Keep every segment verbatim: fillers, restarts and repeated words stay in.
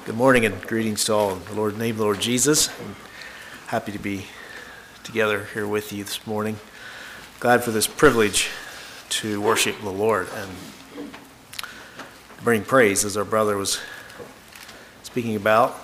Good morning and greetings to all in the Lord, name of the Lord Jesus. I'm happy to be together here with you this morning. Glad for this privilege to worship the Lord and bring praise, as our brother was speaking about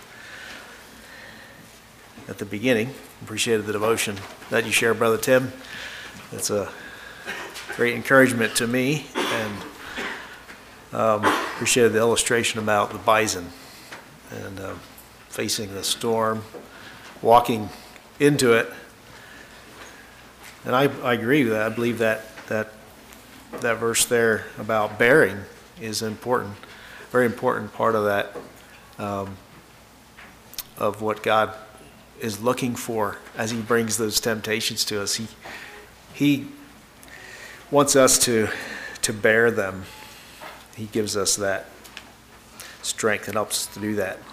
at the beginning. Appreciated the devotion that you share, Brother Tim. It's a great encouragement to me, and um, appreciated the illustration about the bison and uh, facing the storm, walking into it. And I, I agree with that. I believe that that that verse there about bearing is important, very important part of that, um, of what God is looking for as He brings those temptations to us. He He wants us to to bear them. He gives us that strength and helps us to do that.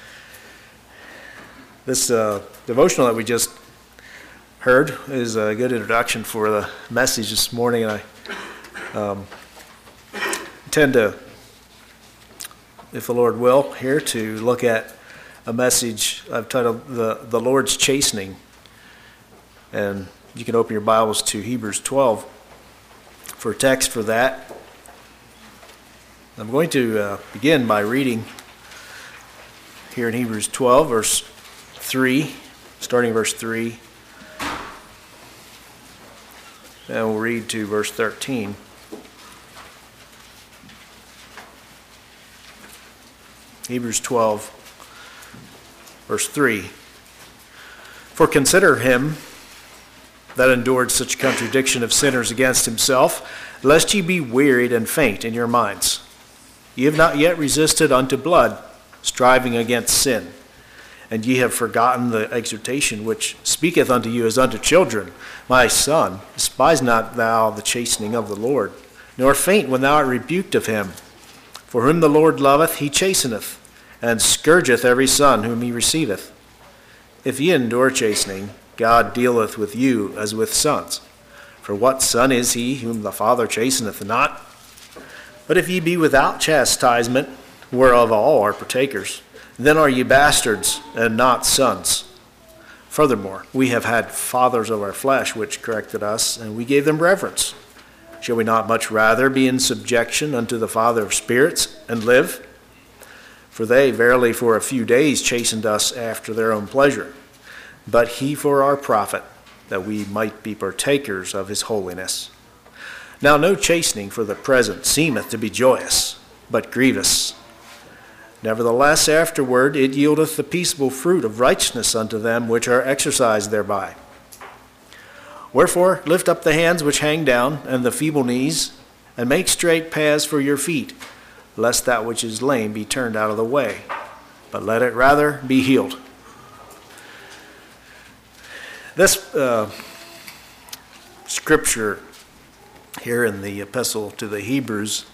This uh, devotional that we just heard is a good introduction for the message this morning, and I um, intend to, if the Lord will, here to look at a message I've titled the, the Lord's Chastening. And you can open your Bibles to Hebrews twelve for a text for that. I'm going to uh, begin by reading here in Hebrews twelve, verse three, starting verse three, and we'll read to verse thirteen. Hebrews twelve, verse three. For consider him that endured such contradiction of sinners against himself, lest ye be wearied and faint in your minds. Ye have not yet resisted unto blood, striving against sin. And ye have forgotten the exhortation which speaketh unto you as unto children. My son, despise not thou the chastening of the Lord, nor faint when thou art rebuked of him. For whom the Lord loveth, he chasteneth, and scourgeth every son whom he receiveth. If ye endure chastening, God dealeth with you as with sons. For what son is he whom the Father chasteneth not? But if ye be without chastisement, whereof all are partakers, then are ye bastards and not sons. Furthermore, we have had fathers of our flesh which corrected us, and we gave them reverence. Shall we not much rather be in subjection unto the Father of spirits, and live? For they verily for a few days chastened us after their own pleasure, but he for our profit, that we might be partakers of his holiness. Now no chastening for the present seemeth to be joyous, but grievous. Nevertheless afterward it yieldeth the peaceable fruit of righteousness unto them which are exercised thereby. Wherefore lift up the hands which hang down, and the feeble knees, and make straight paths for your feet, lest that which is lame be turned out of the way, but let it rather be healed. This uh, scripture here in the epistle to the Hebrews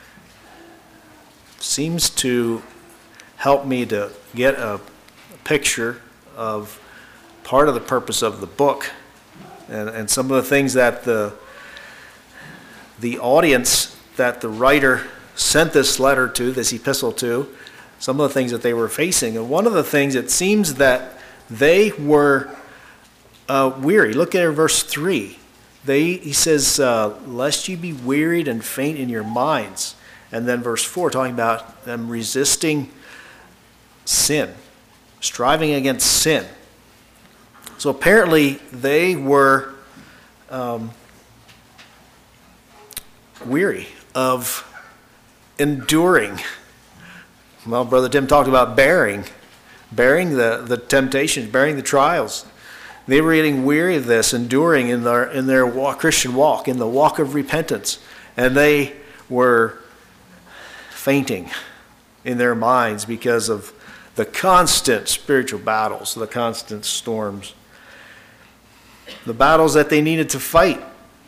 seems to help me to get a picture of part of the purpose of the book, and, and some of the things that the the audience that the writer sent this letter to, this epistle to, some of the things that they were facing. And one of the things, it seems that they were uh, weary. Look at verse three. They, he says, uh, lest ye be wearied and faint in your minds. And then verse four, talking about them resisting sin, striving against sin. So apparently they were um, weary of enduring. Well, Brother Tim talked about bearing, bearing the, the temptations, bearing the trials. They were getting weary of this, enduring in their in their walk, Christian walk, in the walk of repentance. And they were fainting in their minds because of the constant spiritual battles, the constant storms, the battles that they needed to fight.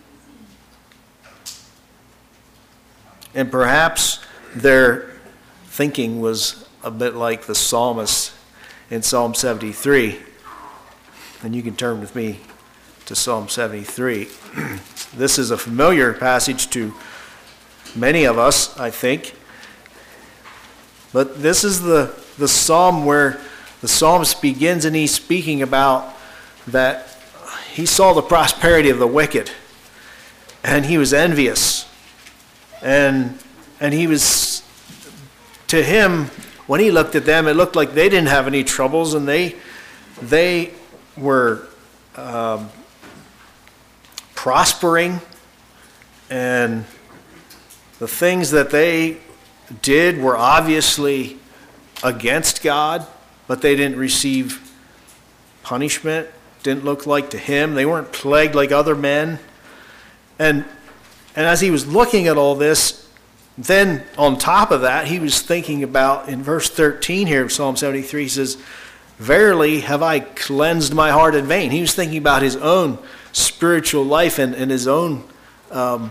And perhaps their thinking was a bit like the psalmist in Psalm seventy-three. And you can turn with me to Psalm seventy-three. This is a familiar passage to many of us, I think. But this is the the psalm where the psalmist begins and he's speaking about that he saw the prosperity of the wicked and he was envious. And and he was, to him, when he looked at them, it looked like they didn't have any troubles, and they they were um, prospering, and the things that they did were obviously against God, but they didn't receive punishment. Didn't look like to him. They weren't plagued like other men. And and as he was looking at all this, then on top of that, he was thinking about, in verse thirteen here of Psalm seventy-three, he says, "Verily have I cleansed my heart in vain." He was thinking about his own spiritual life and, and his own um,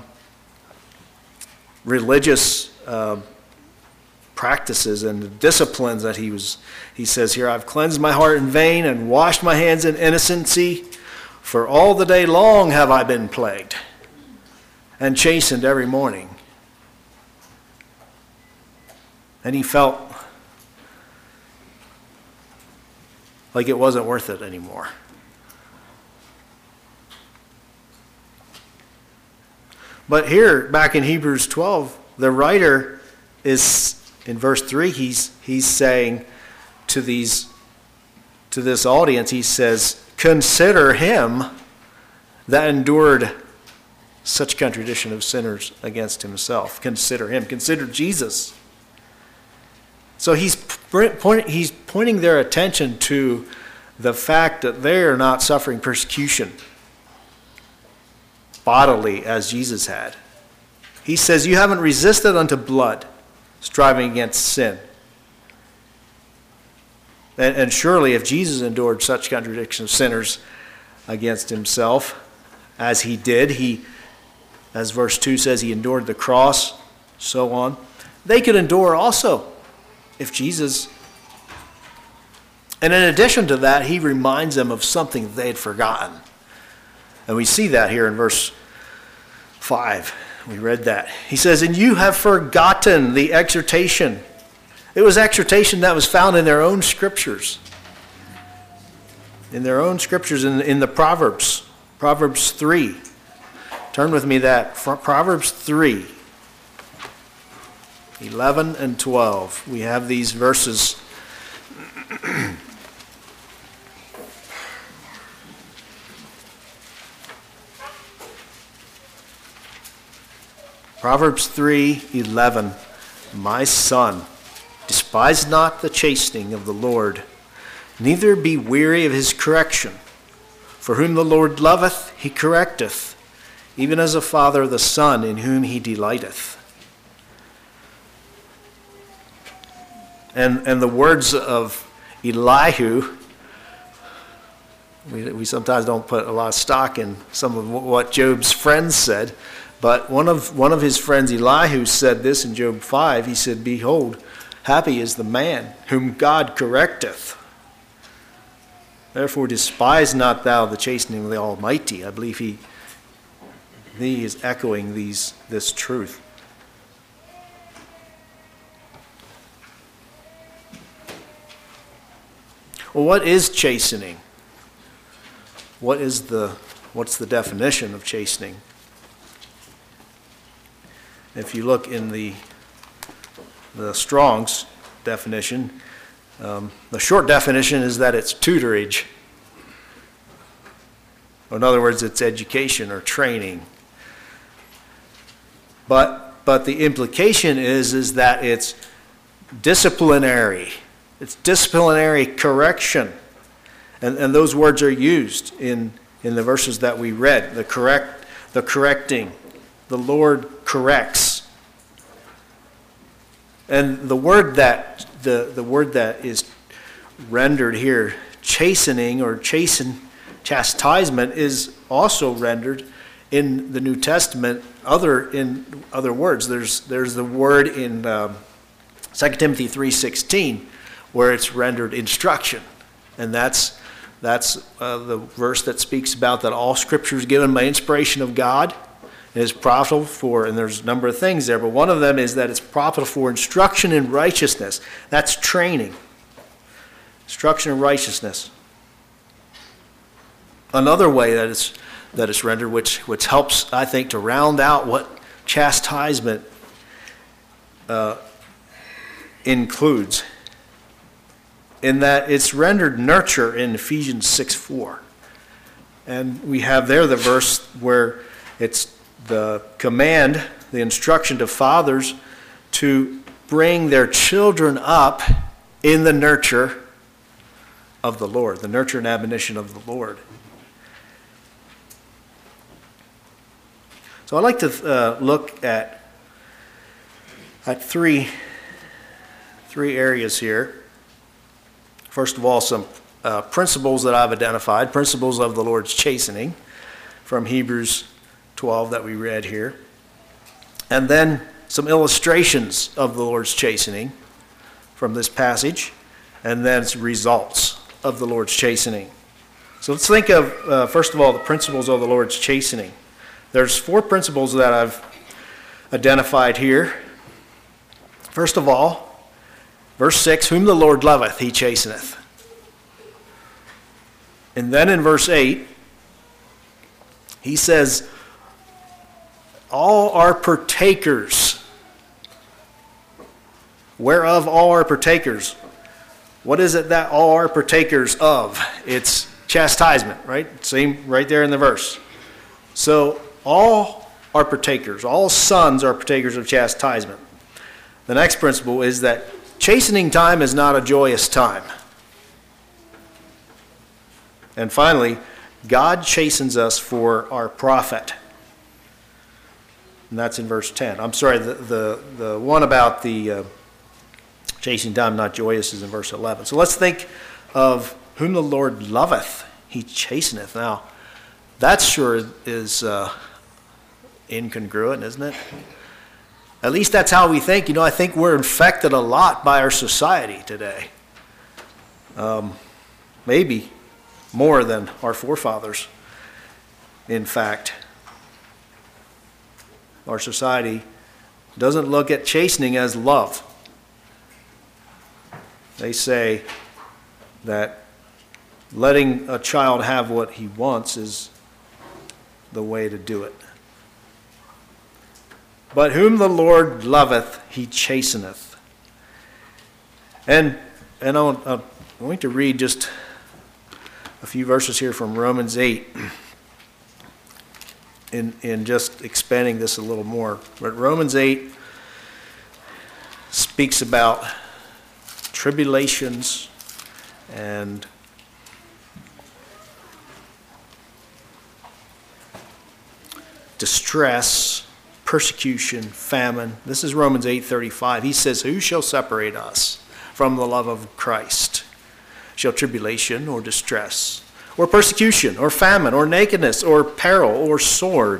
religious uh, practices and the disciplines that he was. He says here, "I've cleansed my heart in vain and washed my hands in innocency. For all the day long have I been plagued and chastened every morning." And he felt like it wasn't worth it anymore. But here, back in Hebrews twelve, the writer is, in verse three, he's he's saying to these to this audience, he says, "Consider him that endured such contradiction of sinners against himself." Consider him. Consider Jesus. So he's point, he's pointing their attention to the fact that they are not suffering persecution bodily as Jesus had. He says, "You haven't resisted unto blood, striving against sin." And, and surely if Jesus endured such contradiction of sinners against himself as he did, he, as verse two says, he endured the cross, so on, they could endure also if Jesus. And in addition to that, he reminds them of something they had forgotten. And we see that here in verse five. We read that. He says, "And you have forgotten the exhortation." It was exhortation that was found in their own scriptures. In their own scriptures, in, in the Proverbs. Proverbs three. Turn with me that. Proverbs three. eleven and twelve. We have these verses. Proverbs three eleven. "My son, despise not the chastening of the Lord, neither be weary of his correction. For whom the Lord loveth, he correcteth, even as a father the son in whom he delighteth." And, and the words of Elihu, we, we sometimes don't put a lot of stock in some of what Job's friends said, but one of, one of his friends, Elihu, said this in Job five. He said, "Behold, happy is the man whom God correcteth. Therefore despise not thou the chastening of the Almighty." I believe he, he is echoing these, this truth. Well, what is chastening? What is the, what's the definition of chastening? If you look in the, the Strong's definition, um, the short definition is that it's tutorage. In other words, it's education or training. But, but the implication is, is that it's disciplinary. It's disciplinary correction. And, and those words are used in, in the verses that we read. The correct, the correcting. The Lord corrects. And the word that the, the word that is rendered here, chastening or chasten, chastisement, is also rendered in the New Testament other in other words. There's there's the word in um, Second Timothy three sixteen where it's rendered instruction, and that's that's uh, the verse that speaks about that all Scripture is given by inspiration of God. It is profitable for, and there's a number of things there, but one of them is that it's profitable for instruction in righteousness. That's training. instruction in righteousness. Another way that it's, that it's rendered, which, which helps, I think, to round out what chastisement uh, includes, in that it's rendered nurture in Ephesians six four. And we have there the verse where it's the command, the instruction to fathers to bring their children up in the nurture of the Lord, the nurture and admonition of the Lord. So I'd like to uh, look at, at three, three areas here. First of all, some uh, principles that I've identified, principles of the Lord's chastening from Hebrews twelve that we read here. And then some illustrations of the Lord's chastening from this passage, and then some results of the Lord's chastening. So let's think of, uh, first of all, the principles of the Lord's chastening. There's four principles that I've identified here. First of all, verse six, whom the Lord loveth, he chasteneth. And then in verse eight, he says, all are partakers. Whereof all are partakers. What is it that all are partakers of? It's chastisement, right? Same right there in the verse. So all are partakers. All sons are partakers of chastisement. The next principle is that chastening time is not a joyous time. And finally, God chastens us for our profit. And that's in verse ten. I'm sorry, the, the, the one about the uh, chastening time not joyous is in verse eleven. So let's think of whom the Lord loveth, he chasteneth. Now, that sure is uh, incongruent, isn't it? At least that's how we think. You know, I think we're infected a lot by our society today. Um, maybe more than our forefathers, in fact. Our society doesn't look at chastening as love. They say that letting a child have what he wants is the way to do it. But whom the Lord loveth, he chasteneth. And, and I'm, I'm going to read just a few verses here from Romans eight. In, in just expanding this a little more. But Romans eight speaks about tribulations and distress, persecution, famine. This is Romans eight thirty-five. He says, who shall separate us from the love of Christ? Shall tribulation or distress, or persecution, or famine, or nakedness, or peril, or sword?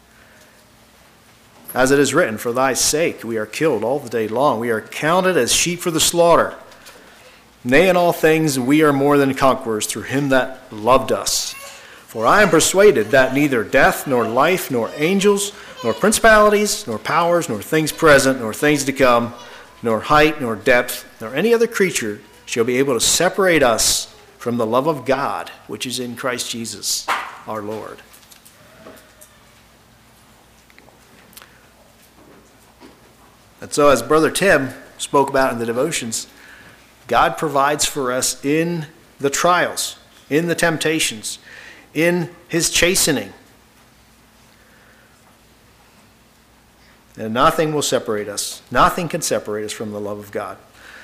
As it is written, for thy sake we are killed all the day long. We are counted as sheep for the slaughter. Nay, in all things we are more than conquerors through him that loved us. For I am persuaded that neither death, nor life, nor angels, nor principalities, nor powers, nor things present, nor things to come, nor height, nor depth, nor any other creature shall be able to separate us from the love of God, which is in Christ Jesus, our Lord. And so, as Brother Tim spoke about in the devotions, God provides for us in the trials, in the temptations, in his chastening. And nothing will separate us. Nothing can separate us from the love of God.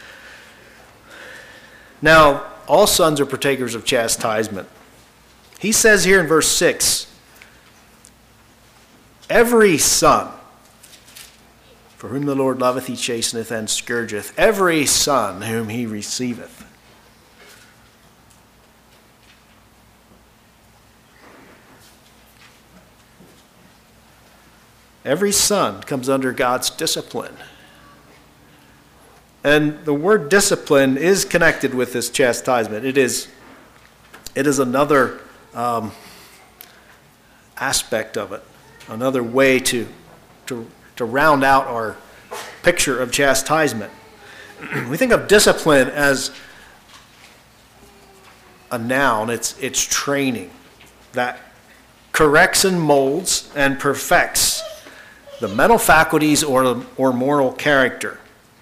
Now, all sons are partakers of chastisement. He says here in verse six, every son, for whom the Lord loveth, he chasteneth and scourgeth every son whom he receiveth. Every son comes under God's discipline. And the word discipline is connected with this chastisement. It is, it is another um, aspect of it, another way to, to, to round out our picture of chastisement. We think of discipline as a noun. It's, it's training that corrects and molds and perfects the mental faculties or, or moral character.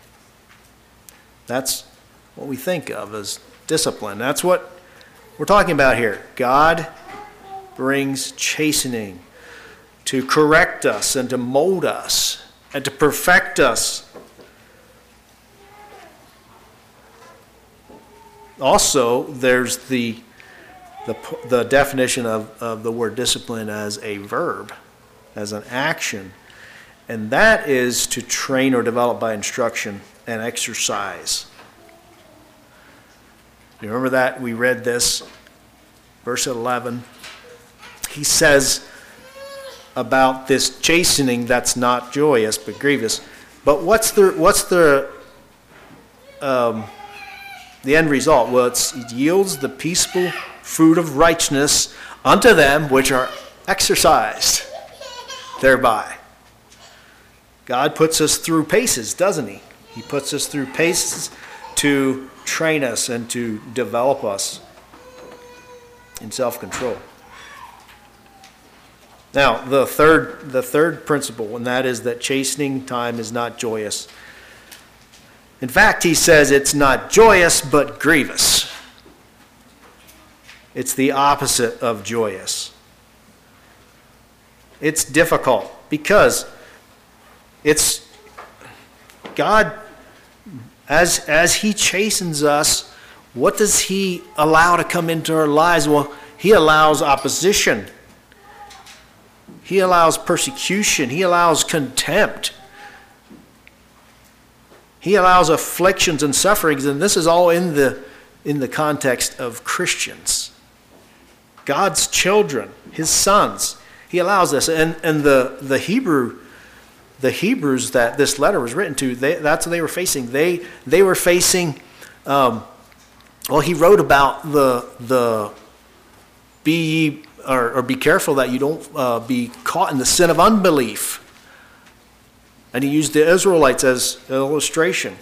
That's what we think of as discipline. That's what we're talking about here. God brings chastening to correct us and to mold us and to perfect us. Also, there's the, the, the definition of, of the word discipline as a verb, as an action. And that is to train or develop by instruction and exercise. You remember that? We read this, verse eleven. He says about this chastening that's not joyous but grievous. But what's the what's the um, the end result? Well, it's, it yields the peaceful fruit of righteousness unto them which are exercised thereby. God puts us through paces, doesn't he? He puts us through paces to train us and to develop us in self-control. Now, the third, the third principle, and that is that chastening time is not joyous. In fact, he says it's not joyous, but grievous. It's the opposite of joyous. It's difficult because it's God, as, as he chastens us, what does he allow to come into our lives? Well, he allows opposition. He allows persecution. He allows contempt. He allows afflictions and sufferings, and this is all in the, in the context of Christians. God's children, his sons. He allows this. And, and the, the Hebrew The Hebrews that this letter was written to, they, that's what they were facing. They they were facing, um, well, he wrote about the the be ye, or, or be careful that you don't uh, be caught in the sin of unbelief. And he used the Israelites as an illustration.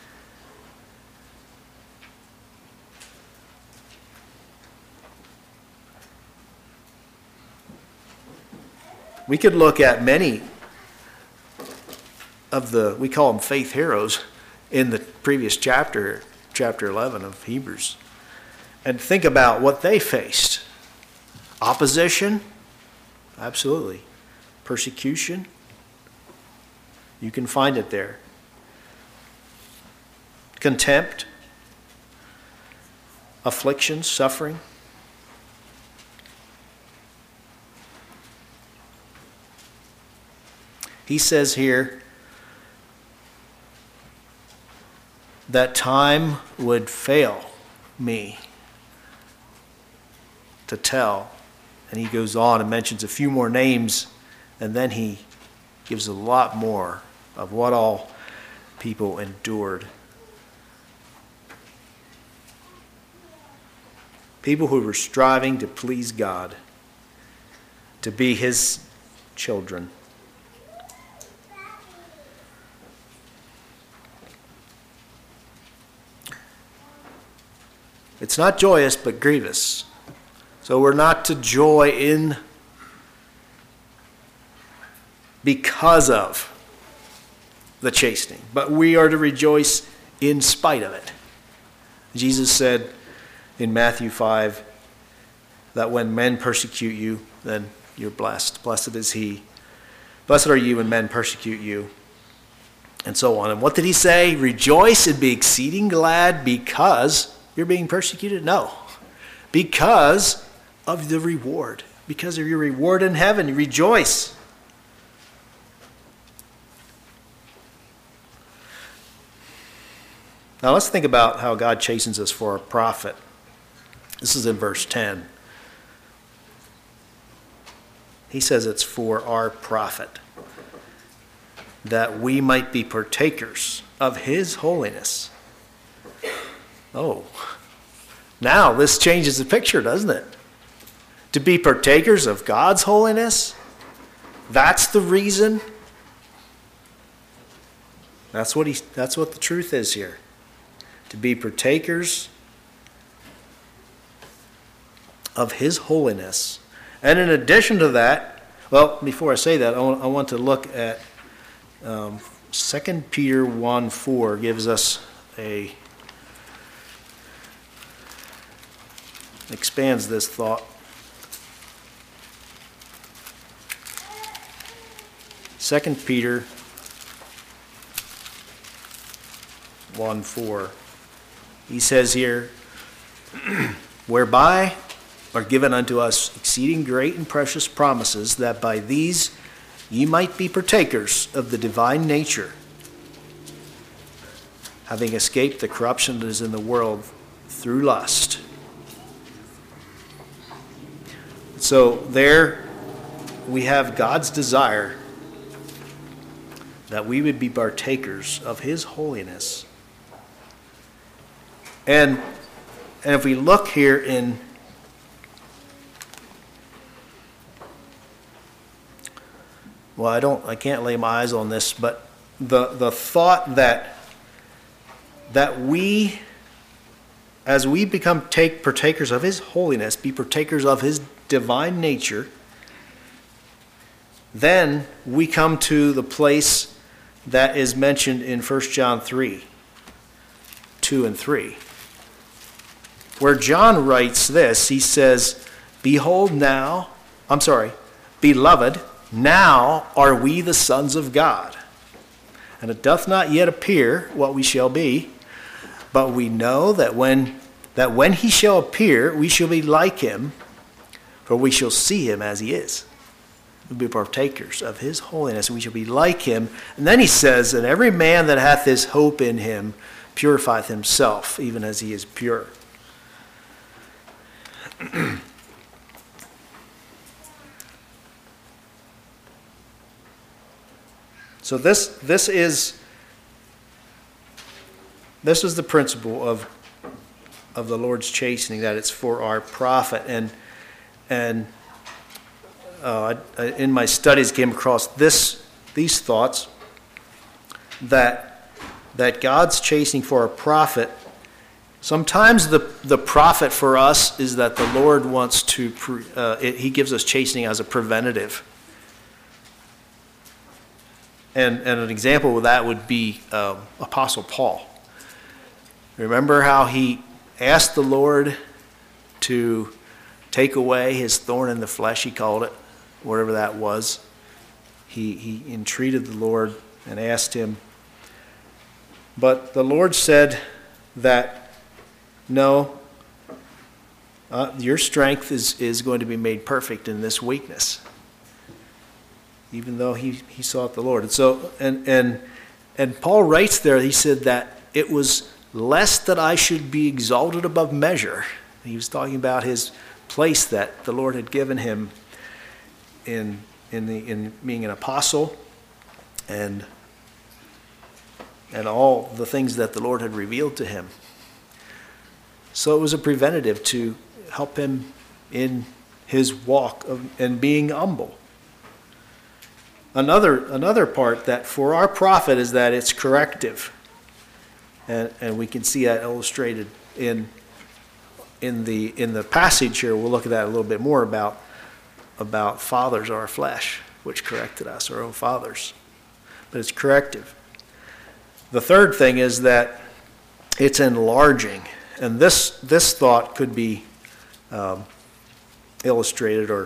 We could look at many of the, we call them faith heroes, in the previous chapter, chapter eleven of Hebrews, and think about what they faced. Opposition, absolutely. Persecution, you can find it there. Contempt, affliction, suffering. He says here that time would fail me to tell. And he goes on and mentions a few more names, and then he gives a lot more of what all people endured. People who were striving to please God, to be his children. It's not joyous, but grievous. So we're not to joy in because of the chastening, but we are to rejoice in spite of it. Jesus said in Matthew five that when men persecute you, then you're blessed. Blessed is he. Blessed are you when men persecute you, and so on. And what did he say? Rejoice and be exceeding glad because you're being persecuted? No. Because of the reward. Because of your reward in heaven. You rejoice. Now let's think about how God chastens us for a profit. This is in verse ten. He says it's for our profit, that we might be partakers of his holiness. Oh, now this changes the picture, doesn't it? To be partakers of God's holiness, that's the reason. That's what he, that's what the truth is here. To be partakers of his holiness. And in addition to that, well, before I say that, I want, I want to look at um, Second Peter one four gives us a, expands this thought. Second Peter one four. He says here, whereby are given unto us exceeding great and precious promises, that by these ye might be partakers of the divine nature, having escaped the corruption that is in the world through lust. So there we have God's desire that we would be partakers of his holiness. And, and if we look here in well, I don't I can't lay my eyes on this, but the, the thought that that we, as we become take partakers of his holiness, be partakers of his divine nature, then we come to the place that is mentioned in First John three, two and three. Where John writes this, he says, behold now, I'm sorry, beloved, now are we the sons of God. And it doth not yet appear what we shall be, but we know that when that when he shall appear, we shall be like him, for we shall see him as he is. We'll be partakers of his holiness, and we shall be like him. And then he says, and every man that hath this hope in him purifieth himself, even as he is pure. So this this is this is the principle of of the Lord's chastening, that it's for our profit. And and uh, I, I, in my studies came across this these thoughts that that God's chastening for our profit. Sometimes the the profit for us is that the Lord wants to uh, it, he gives us chastening as a preventative. And, and an example of that would be um, Apostle Paul. Remember how he asked the Lord to take away his thorn in the flesh, he called it, whatever that was. He, he entreated the Lord and asked him. But the Lord said that, no, uh, your strength is, is going to be made perfect in this weakness. Even though he, he sought the Lord. And so and and and Paul writes there, he said that it was lest that I should be exalted above measure. He was talking about his place that the Lord had given him in in the in being an apostle and and all the things that the Lord had revealed to him. So it was a preventative to help him in his walk of and being humble. Another another part that for our profit is that it's corrective. And and we can see that illustrated in in the in the passage here. We'll look at that a little bit more about about fathers of our flesh, which corrected us, our own fathers. But it's corrective. The third thing is that it's enlarging. And this this thought could be um, illustrated or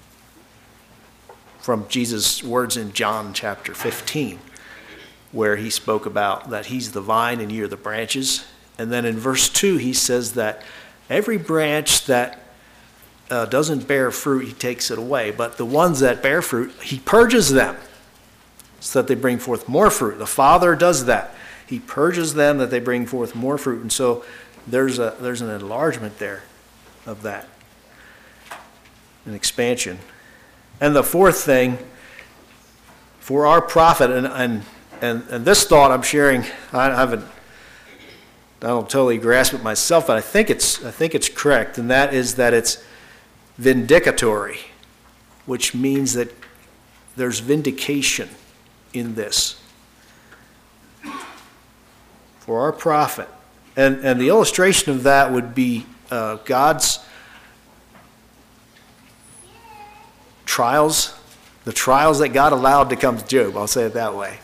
from Jesus' words in John chapter fifteen, where he spoke about that he's the vine and ye are the branches. And then in verse two, he says that every branch that uh, doesn't bear fruit, he takes it away. But the ones that bear fruit, he purges them so that they bring forth more fruit. The Father does that. He purges them that they bring forth more fruit. And so there's a there's an enlargement there of that, an expansion. And the fourth thing, for our profit, and and, and, and this thought I'm sharing, I haven't, I don't totally grasp it myself, but I think it's I think it's correct, and that is that it's vindicatory, which means that there's vindication in this for our profit. And and the illustration of that would be uh, God's trials, the trials that God allowed to come to Job, I'll say it that way.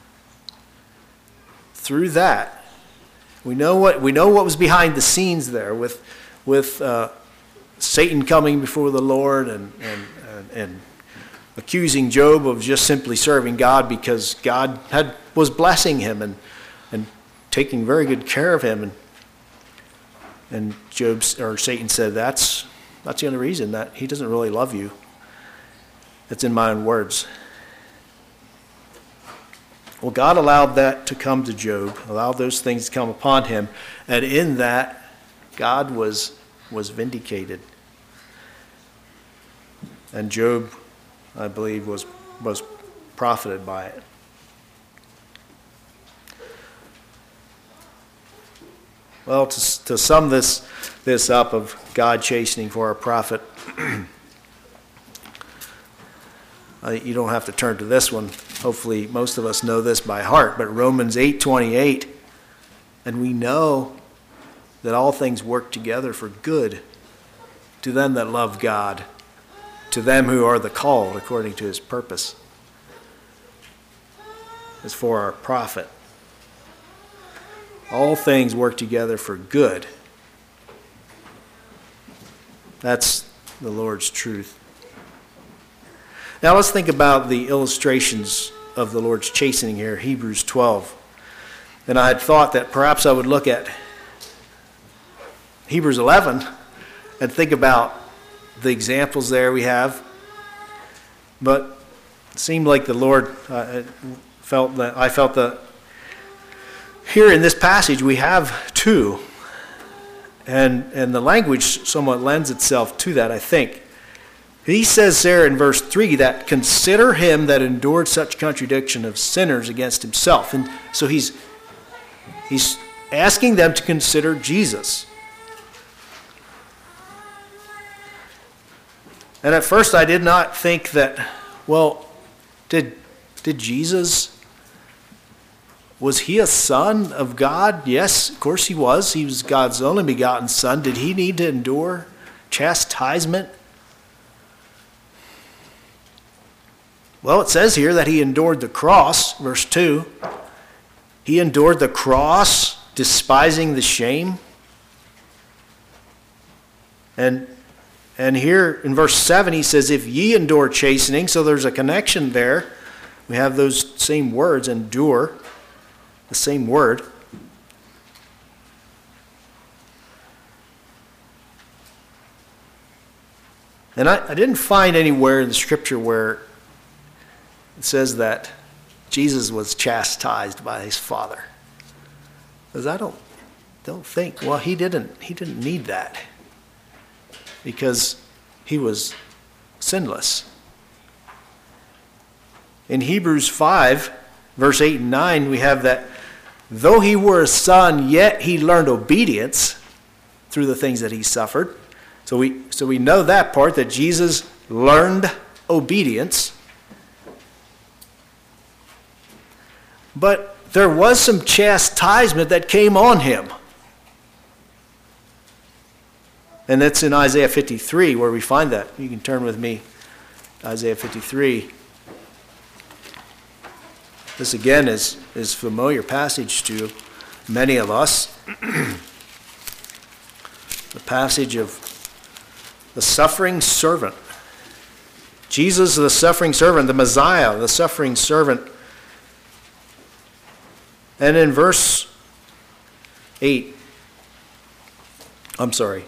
Through that, we know what we know what was behind the scenes there with with uh, Satan coming before the Lord and, and and and accusing Job of just simply serving God because God had was blessing him and and taking very good care of him. And and Job or Satan said, "That's that's the only reason, that he doesn't really love you." That's in my own words. Well, God allowed that to come to Job, allowed those things to come upon him, and in that, God was was vindicated. And Job, I believe, was was profited by it. Well, to, to sum this this up of God chastening for our profit, uh, you don't have to turn to this one. Hopefully, most of us know this by heart. But Romans eight twenty-eight, and we know that all things work together for good to them that love God, to them who are the called according to his purpose. It's for our profit. All things work together for good. That's the Lord's truth. Now let's think about the illustrations of the Lord's chastening here, Hebrews twelve. And I had thought that perhaps I would look at Hebrews eleven and think about the examples there we have. But it seemed like the Lord uh, felt that I felt that here in this passage we have two. And, and the language somewhat lends itself to that, I think. He says there in verse three that consider him that endured such contradiction of sinners against himself. And so he's, he's asking them to consider Jesus. And at first I did not think that, well, did, did Jesus, was he a son of God? Yes, of course he was. He was God's only begotten son. Did he need to endure chastisement? Well, it says here that he endured the cross, verse two. He endured the cross, despising the shame. And, and here in verse seven he says, if ye endure chastening, so there's a connection there. We have those same words, endure, the same word. And I, I didn't find anywhere in the scripture where it says that Jesus was chastised by his Father. Because I don't, don't think, well, he didn't, he didn't need that. Because he was sinless. In Hebrews five, verse eight and nine, we have that though he were a son, yet he learned obedience through the things that he suffered. So we, so we know that part, that Jesus learned obedience. But there was some chastisement that came on him. And that's in Isaiah fifty-three where we find that. You can turn with me, Isaiah fifty-three. This again is, is a familiar passage to many of us. The passage of the suffering servant. Jesus, the suffering servant, the Messiah, the suffering servant. And in verse eight, I'm sorry,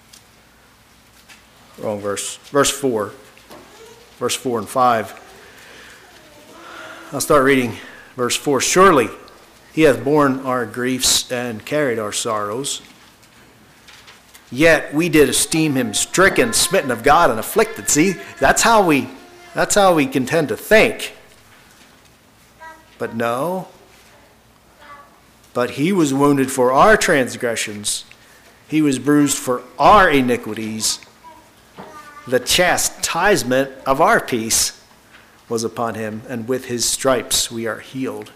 wrong verse, verse four, verse four and five. I'll start reading verse four. Surely he hath borne our griefs and carried our sorrows. Yet we did esteem him stricken, smitten of God, and afflicted. See, that's how we, that's how we can tend to think. But no. But he was wounded for our transgressions. He was bruised for our iniquities. The chastisement of our peace was upon him, and with his stripes we are healed.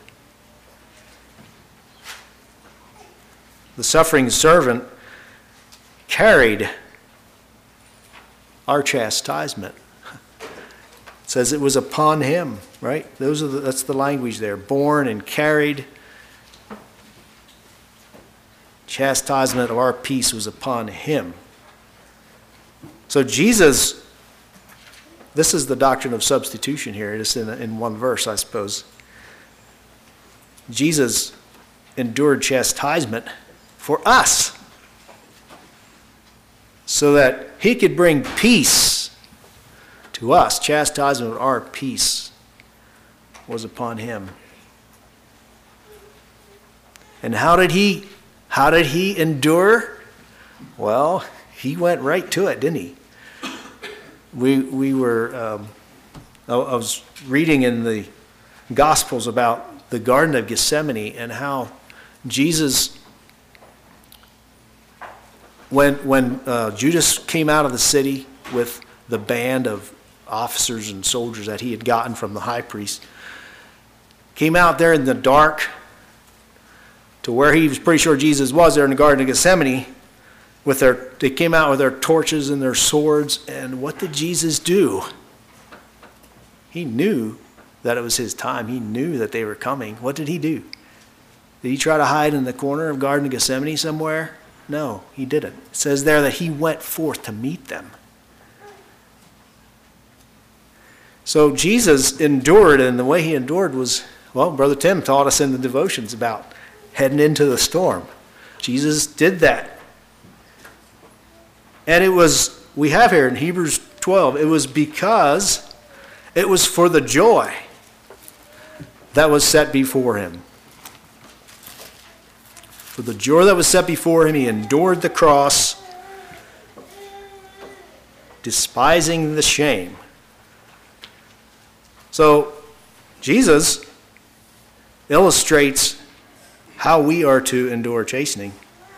The suffering servant carried our chastisement. It says it was upon him, right? Those are the, that's the language there. Borne and carried. Chastisement of our peace was upon him. So Jesus, this is the doctrine of substitution here. It is in, in one verse, I suppose. Jesus endured chastisement for us so that he could bring peace to us. Chastisement of our peace was upon him. And how did he how did he endure? Well, he went right to it, didn't he? We we were um, I, I was reading in the Gospels about the Garden of Gethsemane and how Jesus, when when uh, Judas came out of the city with the band of officers and soldiers that he had gotten from the high priest, came out there in the dark to where he was pretty sure Jesus was there in the Garden of Gethsemane. With their, they came out with their torches and their swords, and what did Jesus do? He knew that it was his time. He knew that they were coming. What did he do? Did he try to hide in the corner of Garden of Gethsemane somewhere? No, he didn't. It says there that he went forth to meet them. So Jesus endured, and the way he endured was, well, Brother Tim taught us in the devotions about heading into the storm. Jesus did that. And it was, we have here in Hebrews twelve, it was because it was for the joy that was set before him. For the joy that was set before him, he endured the cross, despising the shame. So, Jesus illustrates how we are to endure chastening.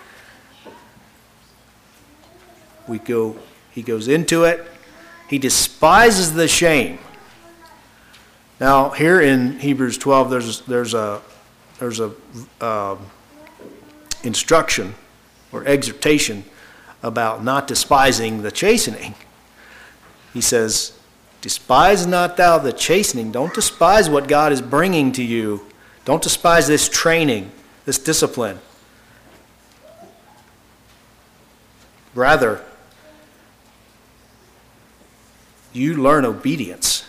We go, he goes into it. He despises the shame. Now, here in Hebrews twelve, there's there's a there's a uh, instruction or exhortation about not despising the chastening. He says, "Despise not thou the chastening." Don't despise what God is bringing to you. Don't despise this training, this discipline. Rather, you learn obedience.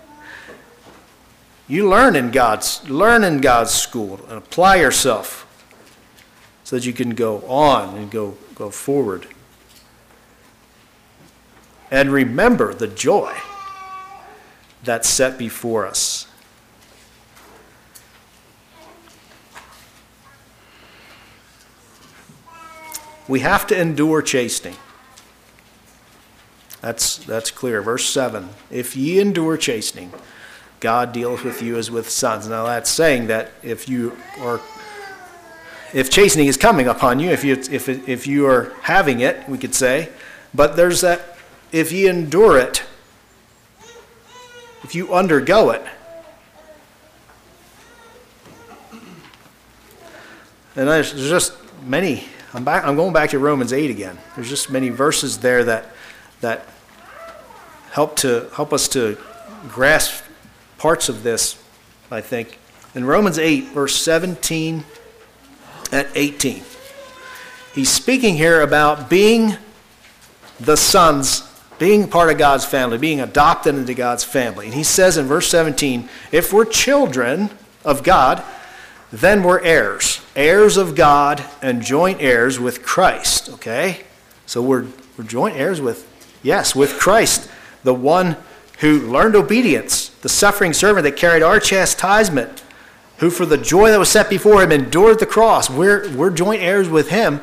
You learn in God's learn in God's school and apply yourself so that you can go on and go, go forward. And remember the joy that's set before us. We have to endure chastening. That's that's clear. Verse seven, if ye endure chastening, God dealeth with you as with sons. Now that's saying that if you are, if chastening is coming upon you, if you if if you are having it, we could say, but there's that, if ye endure it, if you undergo it. And there's just many, I'm back I'm going back to Romans eight again. There's just many verses there that that help to help us to grasp parts of this, I think. In Romans eight, verse seventeen and eighteen, he's speaking here about being the sons, being part of God's family, being adopted into God's family. And he says in verse seventeen, if we're children of God, then we're heirs, heirs of God and joint heirs with Christ, okay? So we're, we're joint heirs with, yes, with Christ, the one who learned obedience, the suffering servant that carried our chastisement, who for the joy that was set before him endured the cross. We're, we're joint heirs with him,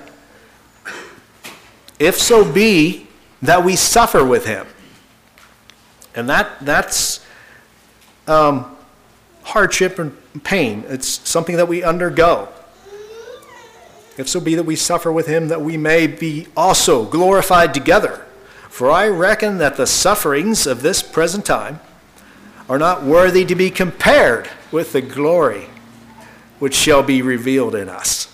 if so be that we suffer with him. And that that's um, hardship and pain. It's something that we undergo. If so be that we suffer with him, that we may be also glorified together. For I reckon that the sufferings of this present time are not worthy to be compared with the glory which shall be revealed in us.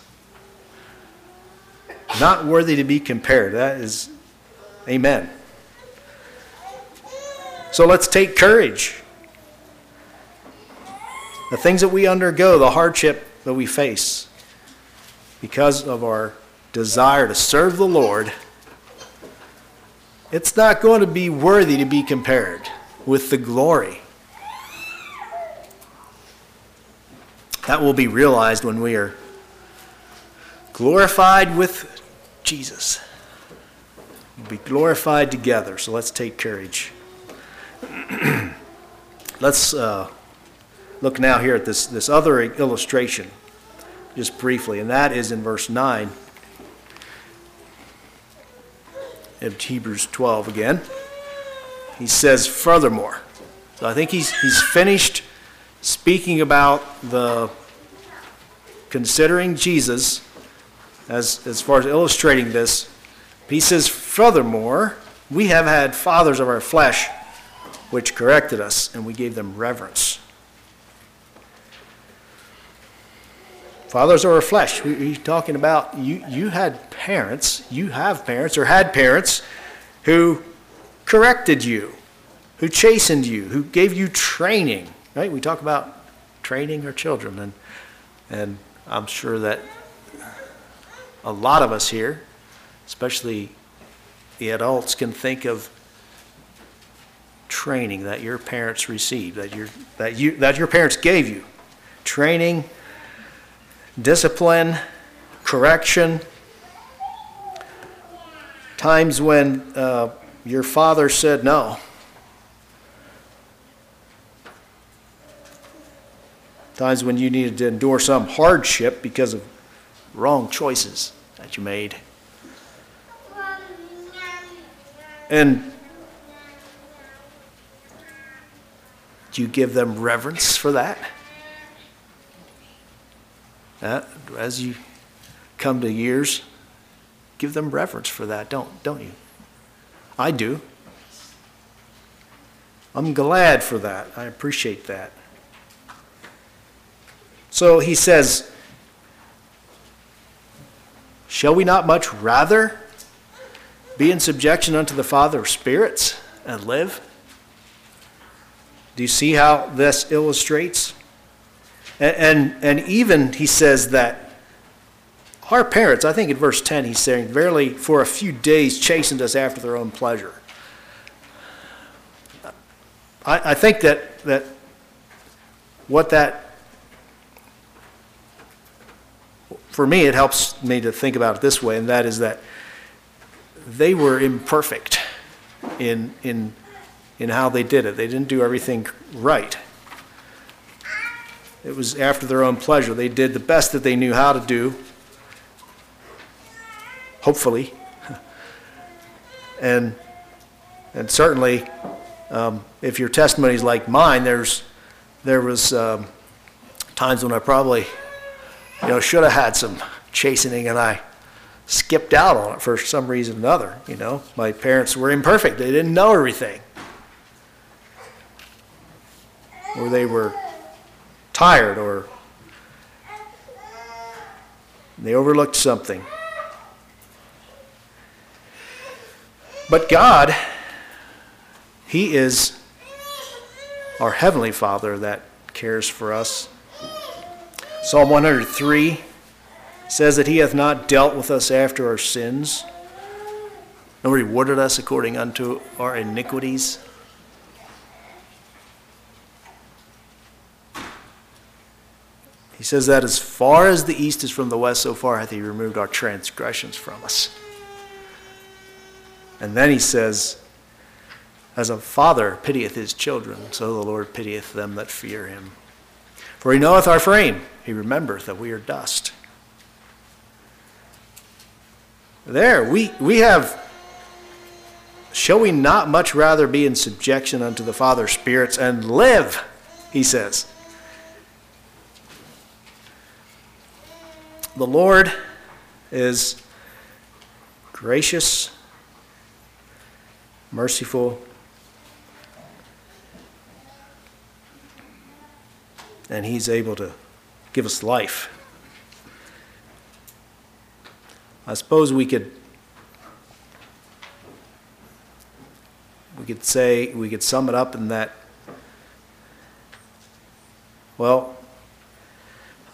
Not worthy to be compared. That is, amen. So let's take courage. the things that we undergo, the hardship that we face, because of our desire to serve the Lord, it's not going to be worthy to be compared with the glory that will be realized when we are glorified with Jesus. We'll be glorified together, so let's take courage. Let's uh, look now here at this, this other illustration, just briefly, and that is in verse nine of Hebrews twelve again. He says, furthermore. So I think he's, he's finished speaking about the considering Jesus as, as far as illustrating this. He says, furthermore, we have had fathers of our flesh which corrected us, and we gave them reverence. Fathers of our flesh. We, we're talking about you, you had parents, you have parents, or had parents who corrected you, who chastened you, who gave you training. Right? We talk about training our children, and and I'm sure that a lot of us here, especially the adults, can think of training that your parents received, that your that you that your parents gave you. Training, discipline, correction. Times when uh, your father said no. Times when you needed to endure some hardship because of wrong choices that you made. And do you give them reverence for that? Uh, as you come to years, give them reverence for that, don't, don't you? I do. I'm glad for that. I appreciate that. So he says, shall we not much rather be in subjection unto the Father of spirits and live? Do you see how this illustrates? And, and, and even he says that our parents, I think in verse ten he's saying, verily for a few days chastened us after their own pleasure. I, I think that, that what that, for me, it helps me to think about it this way, and that is that they were imperfect in in in how they did it. They didn't do everything right. It was after their own pleasure. They did the best that they knew how to do, hopefully. And and certainly, um, if your testimony is like mine, there's there was um, times when I probably, you know, should have had some chastening, and I skipped out on it for some reason or another. You know, my parents were imperfect; they didn't know everything, or they were tired, or they overlooked something. But God, He is our Heavenly Father that cares for us. Psalm one hundred three says that He hath not dealt with us after our sins, nor rewarded us according unto our iniquities. He says that as far as the east is from the west, so far hath He removed our transgressions from us. And then He says, as a father pitieth his children, so the Lord pitieth them that fear Him. For He knoweth our frame, He remembereth that we are dust. There, we, we have, shall we not much rather be in subjection unto the Father's spirits and live, He says. The Lord is gracious, merciful, and He's able to give us life. I suppose we could we could say, we could sum it up in that, well,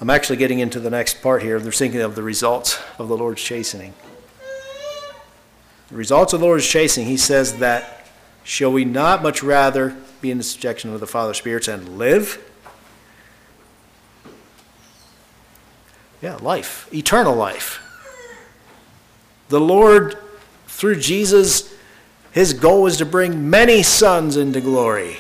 I'm actually getting into the next part here. They're thinking of the results of the Lord's chastening. The results of the Lord's chastening, he says that, shall we not much rather be in the subjection of the Father's spirits and live? Yeah, life, eternal life. The Lord, through Jesus, his goal is to bring many sons into glory.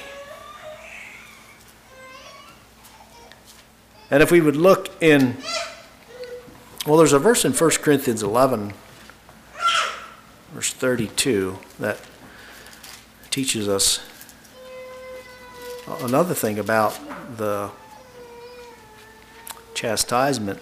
And if we would look in, well, there's a verse in First Corinthians eleven, verse thirty-two, that teaches us another thing about the chastisement.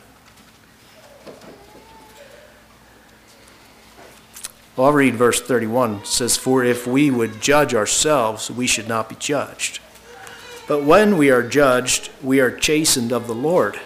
Well, I'll read verse thirty-one. It says, for if we would judge ourselves, we should not be judged. But when we are judged, we are chastened of the Lord.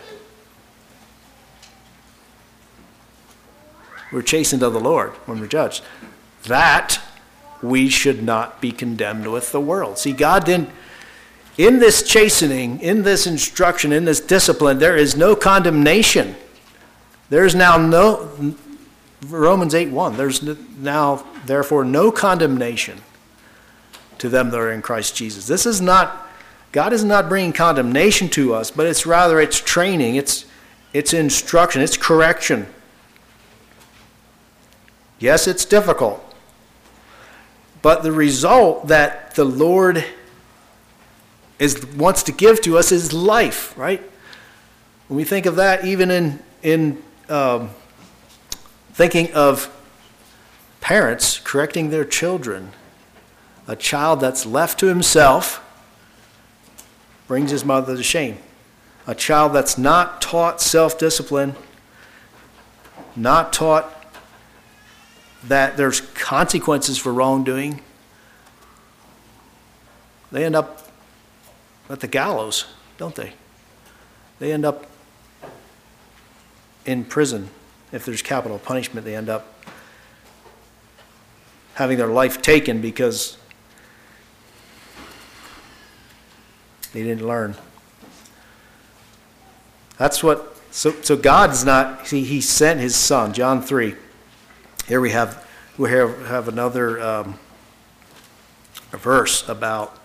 We're chastened of the Lord when we're judged. That we should not be condemned with the world. See, God didn't, in this chastening, in this instruction, in this discipline, there is no condemnation. There is now no, Romans eight one, there's now, therefore, no condemnation to them that are in Christ Jesus. This is not, God is not bringing condemnation to us, but it's rather it's training, it's, it's instruction, it's correction. Yes, it's difficult, but the result that the Lord is wants to give to us is life, right? When we think of that, even in in um, thinking of parents correcting their children, a child that's left to himself brings his mother to shame. A child that's not taught self-discipline, not taught that there's consequences for wrongdoing, they end up at the gallows, don't they? They end up in prison. If there's capital punishment, they end up having their life taken because they didn't learn. That's what, so, so God's not, see, he sent his son, John three. Here we have, we have, have another um, a verse about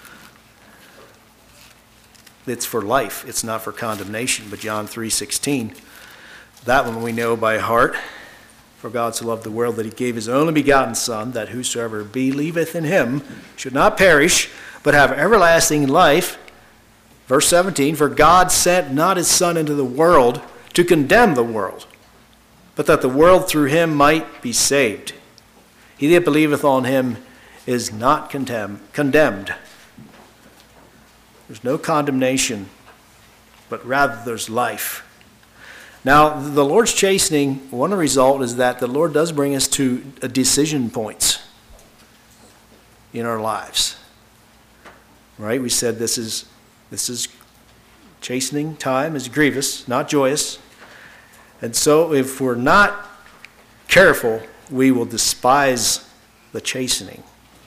it's for life, it's not for condemnation, but John three sixteen, that one we know by heart. For God so loved the world that he gave his only begotten Son, that whosoever believeth in him should not perish, but have everlasting life. Verse seventeen, for God sent not his Son into the world to condemn the world, but that the world through him might be saved. He that believeth on him is not condemn, condemned. There's no condemnation, but rather there's life. Now, the Lord's chastening, one result is that the Lord does bring us to a decision points in our lives. Right? We said this is this is chastening time is grievous, not joyous. And so if we're not careful, we will despise the chastening.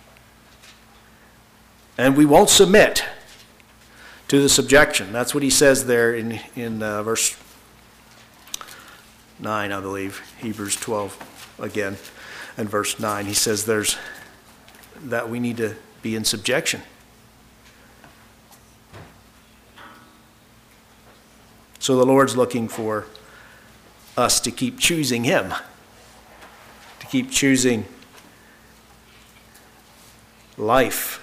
And we won't submit to the subjection. That's what he says there in, in uh, verse nine, I believe, Hebrews twelve again, and verse nine. He says there's that we need to be in subjection. So the Lord's looking for us to keep choosing him, to keep choosing life.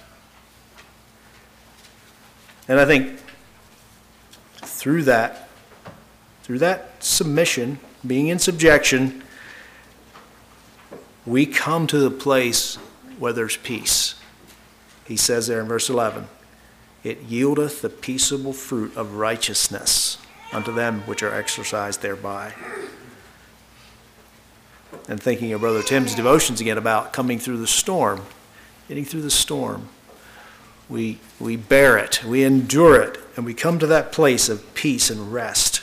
And I think through that, through that submission, being in subjection, we come to the place where there's peace. He says there in verse eleven, it yieldeth the peaceable fruit of righteousness unto them which are exercised thereby. And thinking of Brother Tim's devotions again about coming through the storm, getting through the storm. We, we bear it, we endure it, and we come to that place of peace and rest.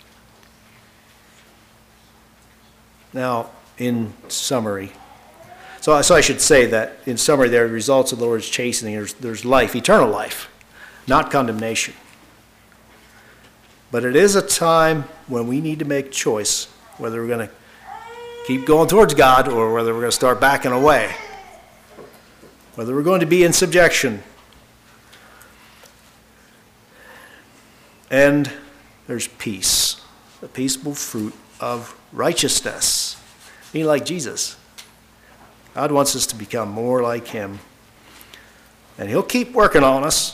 Now, in summary, So, so I should say that, in summary, there are results of the Lord's chastening. There's, there's life, eternal life, not condemnation. But it is a time when we need to make a choice whether we're going to keep going towards God or whether we're going to start backing away. Whether we're going to be in subjection. And there's peace, the peaceable fruit of righteousness. Being like Jesus. God wants us to become more like him. And he'll keep working on us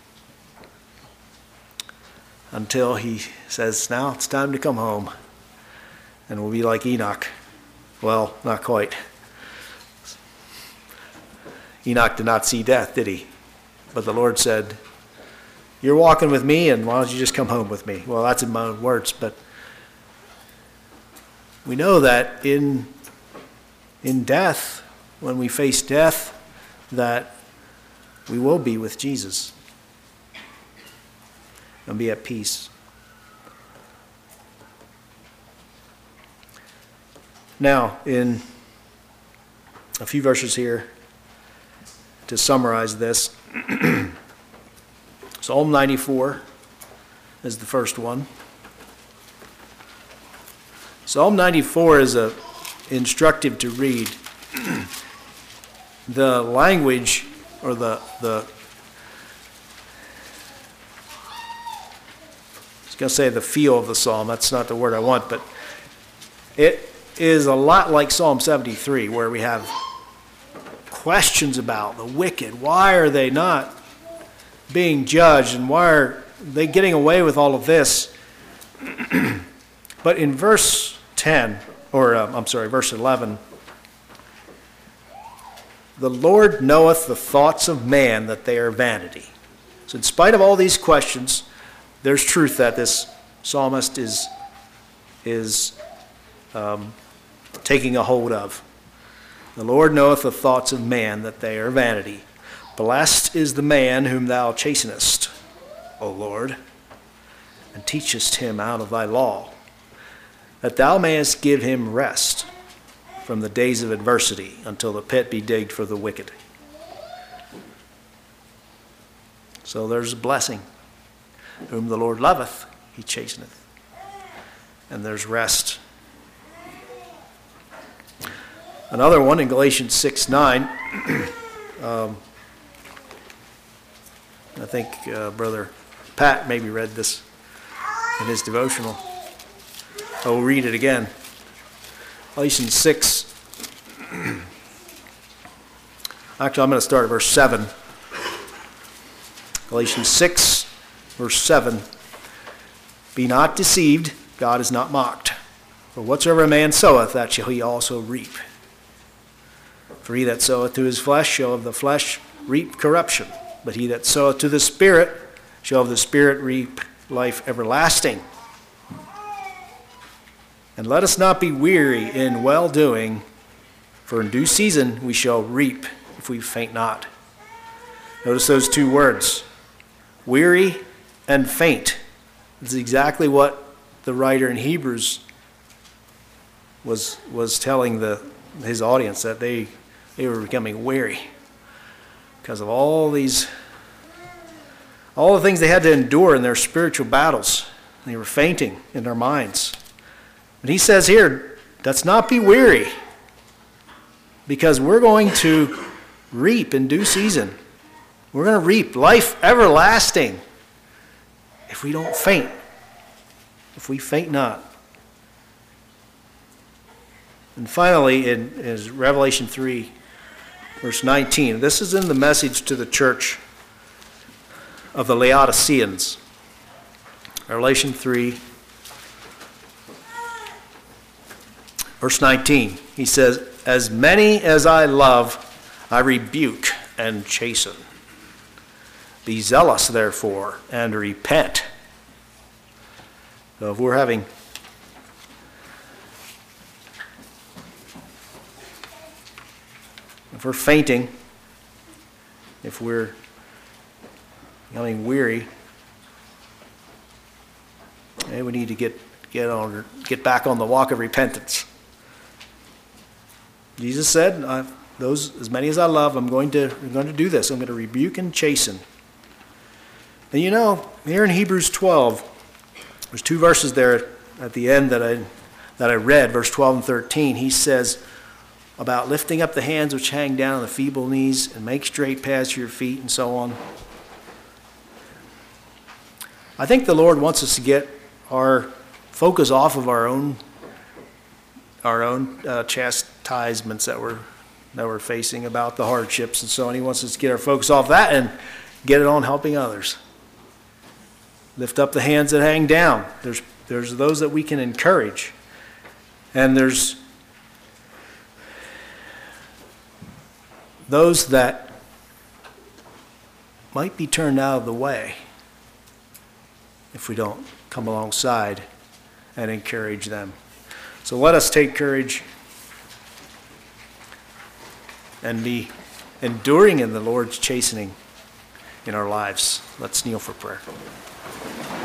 until he says, now it's time to come home. And we'll be like Enoch. Well, not quite. Enoch did not see death, did he? But the Lord said, you're walking with me, and why don't you just come home with me? Well, that's in my own words, but we know that in, in death, when we face death, that we will be with Jesus and be at peace. Now, in a few verses here, to summarize this, Psalm ninety-four is the first one. Psalm ninety-four is a, instructive to read. The language, or the, the I was going to say the feel of the psalm, that's not the word I want, but it is a lot like Psalm seventy-three, where we have questions about the wicked. Why are they not being judged, and why are they getting away with all of this? But in verse ten, or uh, I'm sorry, verse eleven, the Lord knoweth the thoughts of man, that they are vanity. So in spite of all these questions, there's truth that this psalmist is, is um, taking a hold of. The Lord knoweth the thoughts of man, that they are vanity. Blessed is the man whom thou chastenest, O Lord, and teachest him out of thy law, that thou mayest give him rest from the days of adversity, until the pit be digged for the wicked. So there's a blessing. Whom the Lord loveth, he chasteneth. And there's rest. Another one in Galatians six nine. um, I think uh, Brother Pat maybe read this in his devotional. I will read it again. Galatians six. Actually, I'm going to start at verse seven. Galatians six, verse seven. Be not deceived, God is not mocked. For whatsoever a man soweth, that shall he also reap. For he that soweth to his flesh shall of the flesh reap corruption. But he that soweth to the Spirit shall of the Spirit reap life everlasting. And let us not be weary in well-doing, for in due season we shall reap if we faint not. Notice those two words, weary and faint. This is exactly what the writer in Hebrews was was telling the his audience, that they, they were becoming weary because of all these, all the things they had to endure in their spiritual battles. They were fainting in their minds. But he says here, let's not be weary, because we're going to reap in due season. We're going to reap life everlasting if we don't faint, if we faint not. And finally, in is Revelation three, verse nineteen. This is in the message to the church of the Laodiceans. Revelation three, verse nineteen. He says, as many as I love, I rebuke and chasten. Be zealous, therefore, and repent. So if we're having if we're fainting, if we're becoming weary, maybe we need to get get on get back on the walk of repentance. Jesus said, the those, as many as I love, I'm going to, I'm going to do this. I'm going to rebuke and chasten. And you know, here in Hebrews twelve, there's two verses there at the end that I, that I read, verse twelve and thirteen. He says about lifting up the hands which hang down on the feeble knees and make straight paths for your feet and so on. I think the Lord wants us to get our focus off of our own our own uh, chastisements that we're that we're facing about the hardships and so on. He wants us to get our focus off that and get it on helping others. Lift up the hands that hang down. There's there's those that we can encourage, and there's those that might be turned out of the way if we don't come alongside and encourage them. So let us take courage and be enduring in the Lord's chastening in our lives. Let's kneel for prayer.